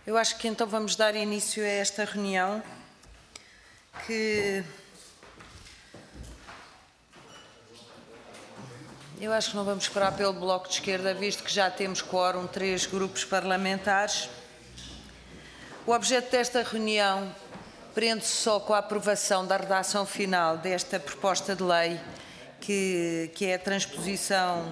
Eu acho que então vamos dar início a esta reunião, que eu acho que não vamos esperar pelo Bloco de Esquerda, visto que já temos quórum 3 grupos parlamentares. O objeto desta reunião prende-se só com a aprovação da redação final desta proposta de lei, que é a transposição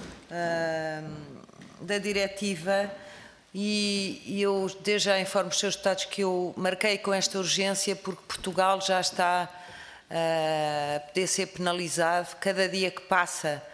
da diretiva, e eu desde já informo os seus deputados que eu marquei com esta urgência porque Portugal já está a poder ser penalizado. Cada dia que passa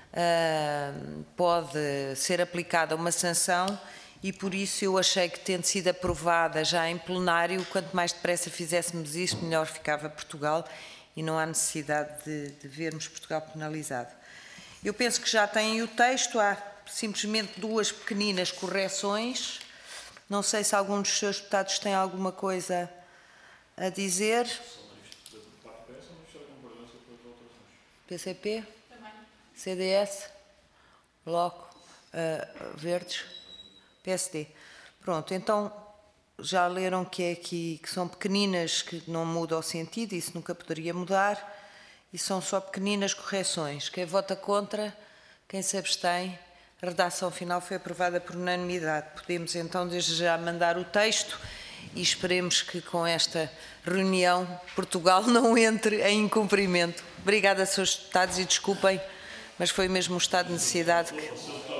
pode ser aplicada uma sanção, e por isso eu achei que, tendo sido aprovada já em plenário, quanto mais depressa fizéssemos isto, melhor ficava Portugal, e não há necessidade de vermos Portugal penalizado. Eu penso que já têm o texto, há simplesmente duas pequeninas correções. Não sei se algum dos seus deputados tem alguma coisa a dizer. PCP? Também. CDS? Bloco? Verdes? PSD. Pronto, então já leram que é aqui, que são pequeninas, que não muda o sentido, isso nunca poderia mudar, e são só pequeninas correções. Quem vota contra, quem se abstém, a redação final foi aprovada por unanimidade. Podemos então desde já mandar o texto e esperemos que com esta reunião Portugal não entre em incumprimento. Obrigada, senhores deputados, e desculpem, mas foi mesmo um estado de necessidade que...